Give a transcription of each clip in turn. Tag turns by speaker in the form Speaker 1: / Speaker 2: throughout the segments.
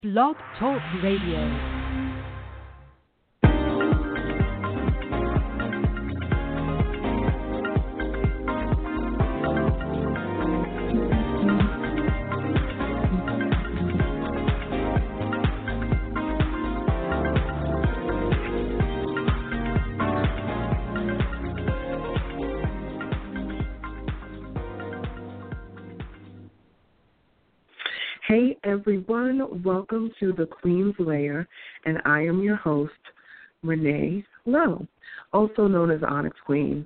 Speaker 1: Blog Talk Radio.
Speaker 2: Hey everyone, welcome to the Queen's Lair, and I am your host, Renee Lowe, also known as Onyx Queen,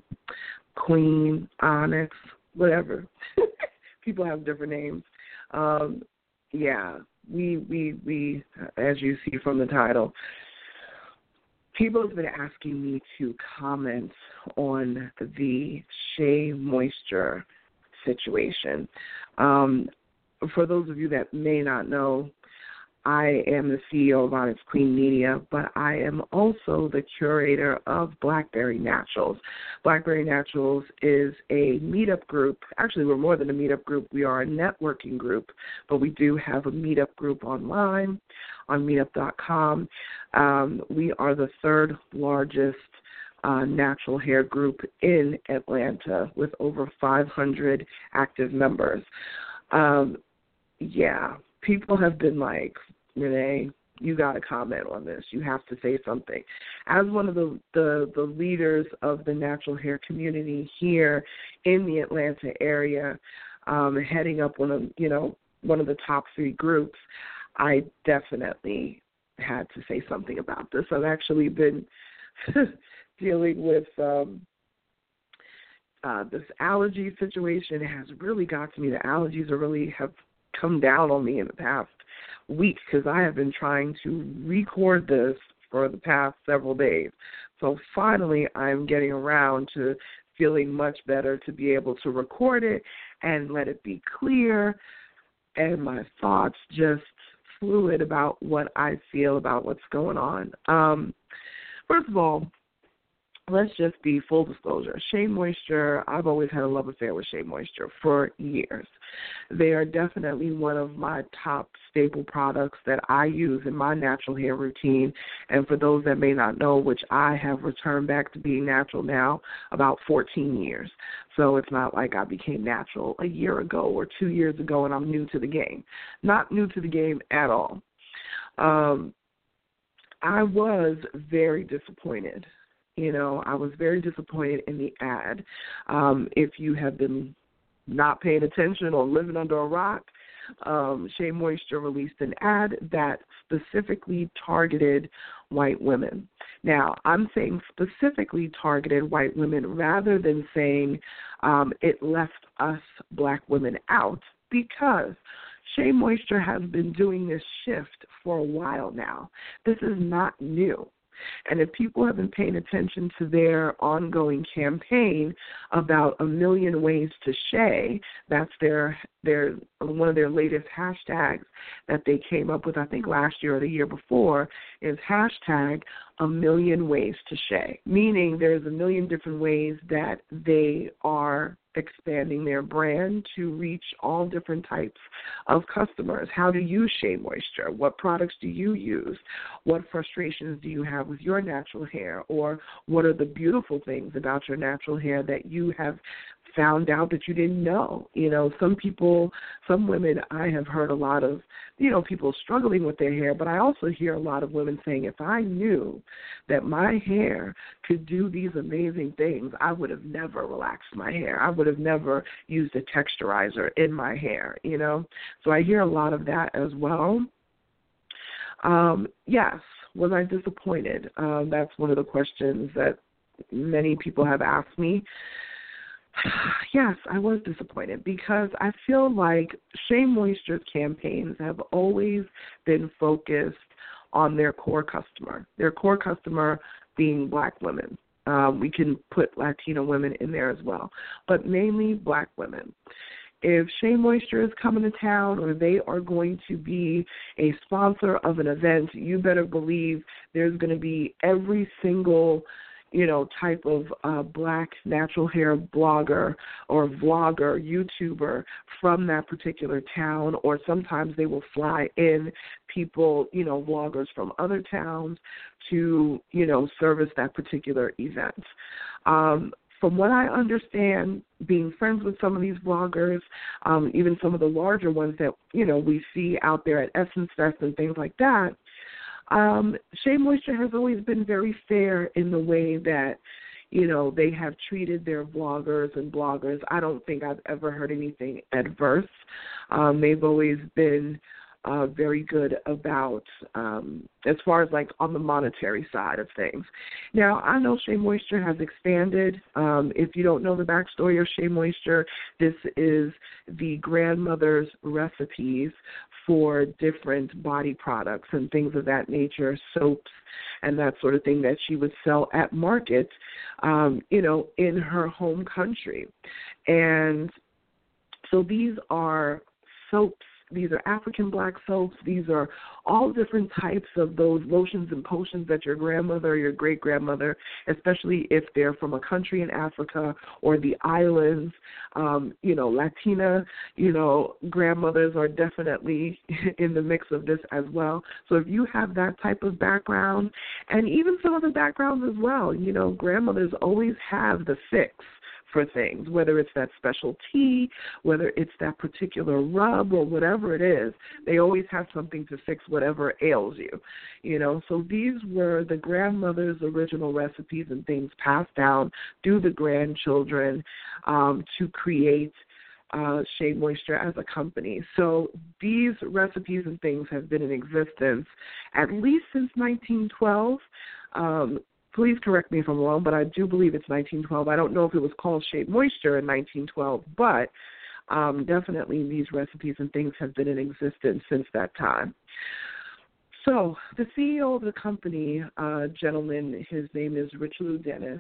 Speaker 2: Onyx, whatever. People have different names. We, as you see from the title, people have been asking me to comment on the Shea Moisture situation. For those of you that may not know, I am the CEO of Onyx Queen Media, but I am also the curator of Blackberry Naturals. Blackberry Naturals is a meetup group. Actually, we're more than a meetup group. We are a networking group, but we do have a meetup group online on meetup.com. We are the third largest natural hair group in Atlanta with over 500 active members. People have been like, Renee, you got to comment on this. You have to say something. As one of the leaders of the natural hair community here in the Atlanta area, heading up one of the top three groups, I definitely had to say something about this. I've actually been dealing with this allergy situation. Has really got to me. The allergies have come down on me in the past week because I have been trying to record this for the past several days. So finally I'm getting around to feeling much better to be able to record it and let it be clear and my thoughts just fluid about what I feel about what's going on. First of all, let's just be full disclosure. Shea Moisture, I've always had a love affair with Shea Moisture for years. They are definitely one of my top staple products that I use in my natural hair routine. And for those that may not know, which I have returned back to being natural now about 14 years. So it's not like I became natural a year ago or 2 years ago and I'm new to the game. Not new to the game at all. I was very disappointed. I was very disappointed in the ad. If you have been not paying attention or living under a rock, Shea Moisture released an ad that specifically targeted white women. Now, I'm saying specifically targeted white women rather than saying it left us black women out, because Shea Moisture has been doing this shift for a while now. This is not new. And if people have been paying attention to their ongoing campaign about 1 million ways to Shea, that's their one of their latest hashtags that they came up with, I think last year or the year before, is hashtag 1 million ways to Shea, meaning there's 1 million different ways that they are expanding their brand to reach all different types of customers. How to use Shea Moisture? What products do you use? What frustrations do you have with your natural hair? Or what are the beautiful things about your natural hair that you have found out that you didn't know? Some women, I have heard a lot of, people struggling with their hair, but I also hear a lot of women saying, if I knew that my hair could do these amazing things, I would have never relaxed my hair. I would have never used a texturizer in my hair, So I hear a lot of that as well. Yes, was I disappointed? That's one of the questions that many people have asked me. Yes, I was disappointed because I feel like Shea Moisture's campaigns have always been focused on their core customer being black women. We can put Latino women in there as well, but mainly black women. If Shea Moisture is coming to town or they are going to be a sponsor of an event, you better believe there's going to be every single type of black natural hair blogger or vlogger, YouTuber from that particular town, or sometimes they will fly in people, vloggers from other towns to, service that particular event. From what I understand, being friends with some of these bloggers, even some of the larger ones that, we see out there at Essence Fest and things like that, Shea Moisture has always been very fair in the way that, they have treated their vloggers and bloggers. I don't think I've ever heard anything adverse. They've always been very good about, as far as like on the monetary side of things. Now, I know Shea Moisture has expanded. If you don't know the backstory of Shea Moisture, this is the grandmother's recipes for different body products and things of that nature, soaps and that sort of thing that she would sell at markets, in her home country. And so these are soaps. These are African black soaps. These are all different types of those lotions and potions that your grandmother or your great-grandmother, especially if they're from a country in Africa or the islands, Latina, grandmothers are definitely in the mix of this as well. So if you have that type of background, and even some other backgrounds as well, grandmothers always have the fix for things, whether it's that special tea, whether it's that particular rub or whatever it is, they always have something to fix whatever ails you, So these were the grandmother's original recipes and things passed down through the grandchildren to create Shea Moisture as a company. So these recipes and things have been in existence at least since 1912. Please correct me if I'm wrong, but I do believe it's 1912. I don't know if it was called Shea Moisture in 1912, but definitely these recipes and things have been in existence since that time. So the CEO of the company, gentleman, his name is Richelieu Dennis.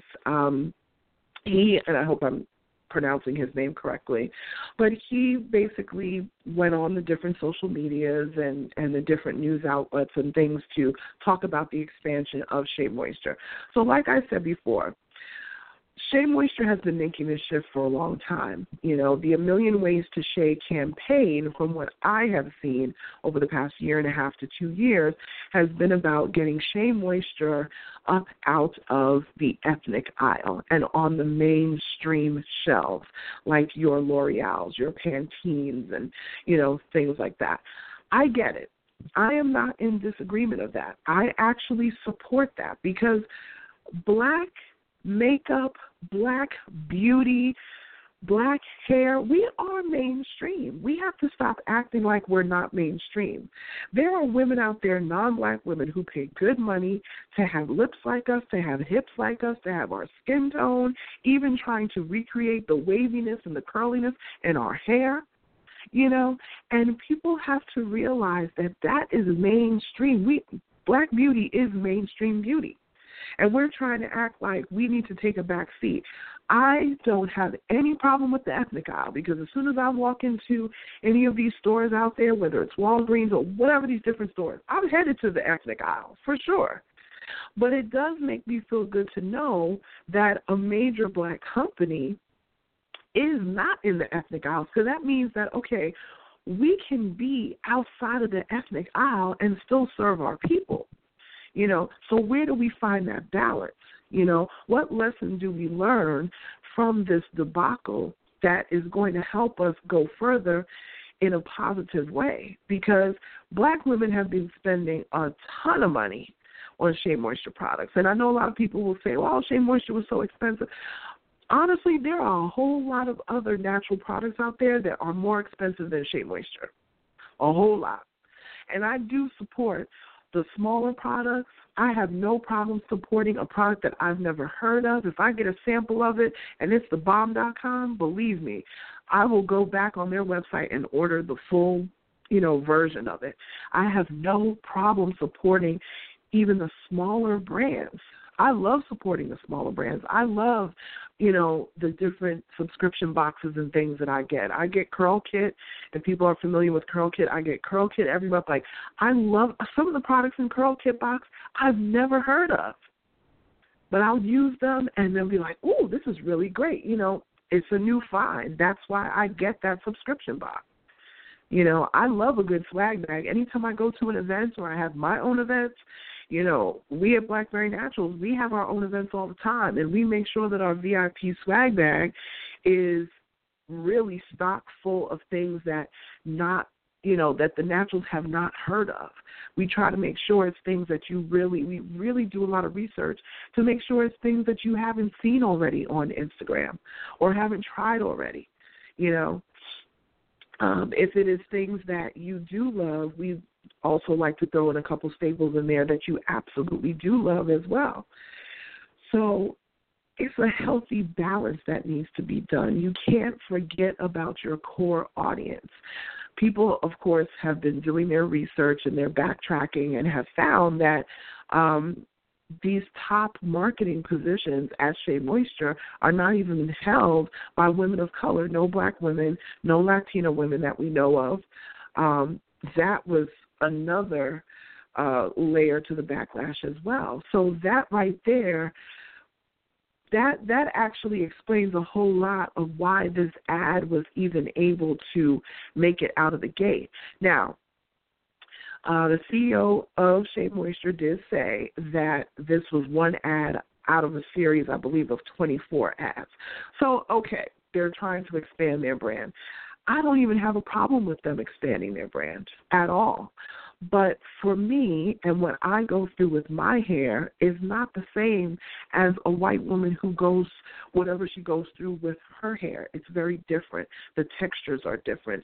Speaker 2: He, and I hope I'm pronouncing his name correctly, but he basically went on the different social medias and the different news outlets and things to talk about the expansion of Shea Moisture. So like I said before, Shea Moisture has been making this shift for a long time. The A Million Ways to Shea campaign, from what I have seen over the past year and a half to 2 years, has been about getting Shea Moisture up out of the ethnic aisle and on the mainstream shelves, like your L'Oreals, your Pantenes, and, things like that. I get it. I am not in disagreement of that. I actually support that because black makeup, black beauty, black hair, we are mainstream. We have to stop acting like we're not mainstream. There are women out there, non-black women, who pay good money to have lips like us, to have hips like us, to have our skin tone, even trying to recreate the waviness and the curliness in our hair. And people have to realize that is mainstream. Black beauty is mainstream beauty. And we're trying to act like we need to take a back seat. I don't have any problem with the ethnic aisle because as soon as I walk into any of these stores out there, whether it's Walgreens or whatever these different stores, I'm headed to the ethnic aisle for sure. But it does make me feel good to know that a major black company is not in the ethnic aisle, because that means that, okay, we can be outside of the ethnic aisle and still serve our people. So where do we find that balance? What lesson do we learn from this debacle that is going to help us go further in a positive way? Because black women have been spending a ton of money on Shea Moisture products. And I know a lot of people will say, well, Shea Moisture was so expensive. Honestly, there are a whole lot of other natural products out there that are more expensive than Shea Moisture. A whole lot. And I do support the smaller products. I have no problem supporting a product that I've never heard of. If I get a sample of it and it's thebomb.com, believe me, I will go back on their website and order the full, version of it. I have no problem supporting even the smaller brands. I love supporting the smaller brands. I love, the different subscription boxes and things that I get. I get Curl Kit. If people are familiar with Curl Kit, I get Curl Kit every month. Like, I love some of the products in Curl Kit box I've never heard of. But I'll use them and they'll be like, "Ooh, this is really great." It's a new find. That's why I get that subscription box. I love a good swag bag. Anytime I go to an event or I have my own events, we at Blackberry Naturals, we have our own events all the time, and we make sure that our VIP swag bag is really stock full of things that that the Naturals have not heard of. We try to make sure it's things that we really do a lot of research to make sure it's things that you haven't seen already on Instagram or haven't tried already, If it is things that you do love, we also like to throw in a couple staples in there that you absolutely do love as well. So it's a healthy balance that needs to be done. You can't forget about your core audience. People, of course, have been doing their research and their backtracking and have found that these top marketing positions at Shea Moisture are not even held by women of color, no black women, no Latina women that we know of. That was another layer to the backlash as well. So that right there, that actually explains a whole lot of why this ad was even able to make it out of the gate. Now, the CEO of Shea Moisture did say that this was one ad out of a series, I believe, of 24 ads. So, okay, they're trying to expand their brand. I don't even have a problem with them expanding their brand at all. But for me, and what I go through with my hair is not the same as a white woman who goes whatever she goes through with her hair. It's very different. The textures are different.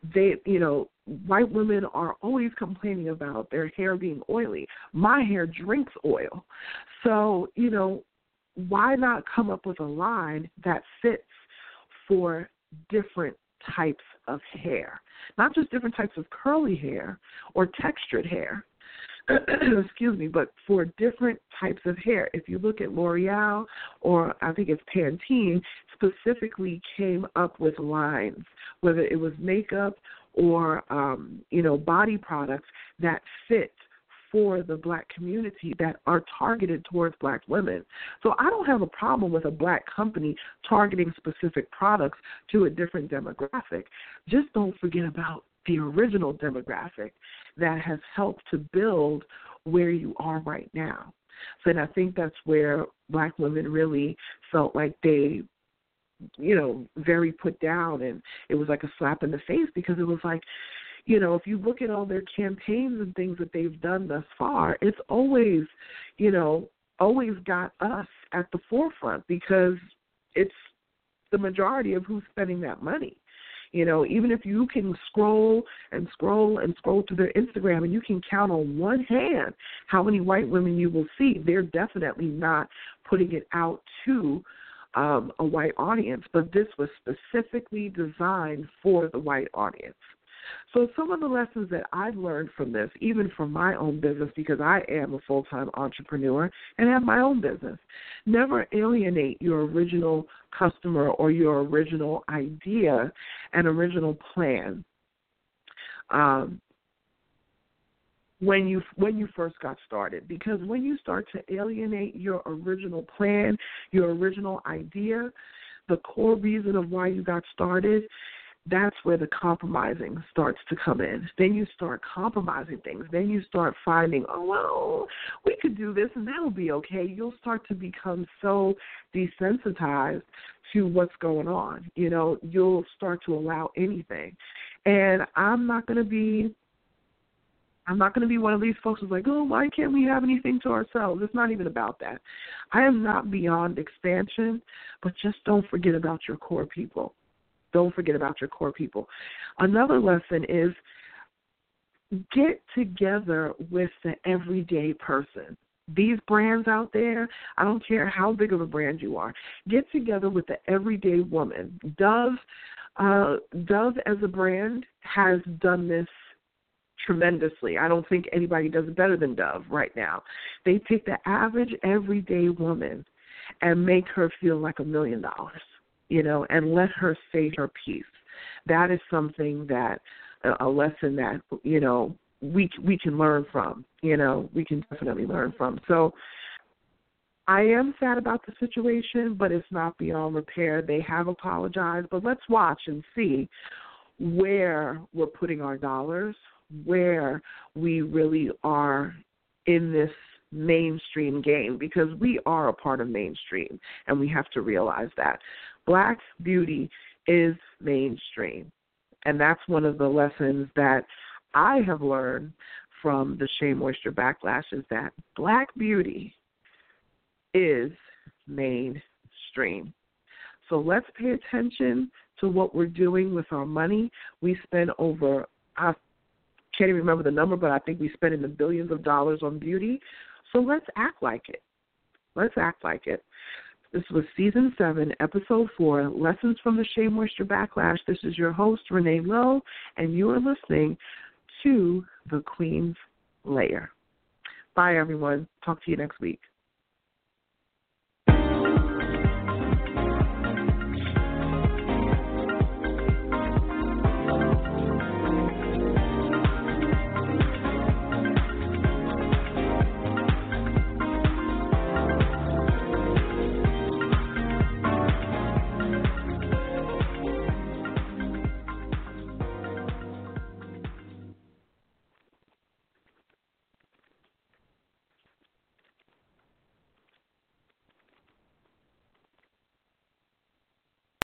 Speaker 2: White women are always complaining about their hair being oily. My hair drinks oil. So, why not come up with a line that fits for different types of hair? Not just different types of curly hair or textured hair, excuse me, but for different types of hair. If you look at L'Oreal, or I think it's Pantene, specifically came up with lines, whether it was makeup or, body products that fit for the black community that are targeted towards black women. So I don't have a problem with a black company targeting specific products to a different demographic. Just don't forget about the original demographic that has helped to build where you are right now. So and I think that's where black women really felt like they very put down, and it was like a slap in the face, because it was like, if you look at all their campaigns and things that they've done thus far, it's always, always got us at the forefront, because it's the majority of who's spending that money. Even if you can scroll and scroll and scroll through their Instagram and you can count on one hand how many white women you will see, they're definitely not putting it out to a white audience. But this was specifically designed for the white audience. So some of the lessons that I've learned from this, even from my own business, because I am a full-time entrepreneur and have my own business, never alienate your original customer or your original idea and original plan when you first got started. Because when you start to alienate your original plan, your original idea, the core reason of why you got started, that's where the compromising starts to come in. Then you start compromising things. Then you start finding, oh, well, we could do this and that'll be okay. You'll start to become so desensitized to what's going on. You'll start to allow anything. And I'm not going to be one of these folks who's like, oh, why can't we have anything to ourselves? It's not even about that. I am not beyond expansion, but just don't forget about your core people. Don't forget about your core people. Another lesson is get together with the everyday person. These brands out there, I don't care how big of a brand you are, get together with the everyday woman. Dove as a brand has done this tremendously. I don't think anybody does it better than Dove right now. They take the average everyday woman and make her feel like $1 million. And let her say her piece. That is something that, a lesson that, we can learn from, we can definitely learn from. So I am sad about the situation, but it's not beyond repair. They have apologized, but let's watch and see where we're putting our dollars, where we really are in this mainstream game, because we are a part of mainstream, and we have to realize that. Black beauty is mainstream, and that's one of the lessons that I have learned from the Shea Moisture Backlash, is that Black beauty is mainstream. So let's pay attention to what we're doing with our money. We spend over, I can't even remember the number, but I think we spend in the billions of dollars on beauty. So let's act like it. Let's act like it. This was Season 7, Episode 4, Lessons from the Shea Moisture Backlash. This is your host, Renee Lowe, and you are listening to The Queen's Lair. Bye, everyone. Talk to you next week.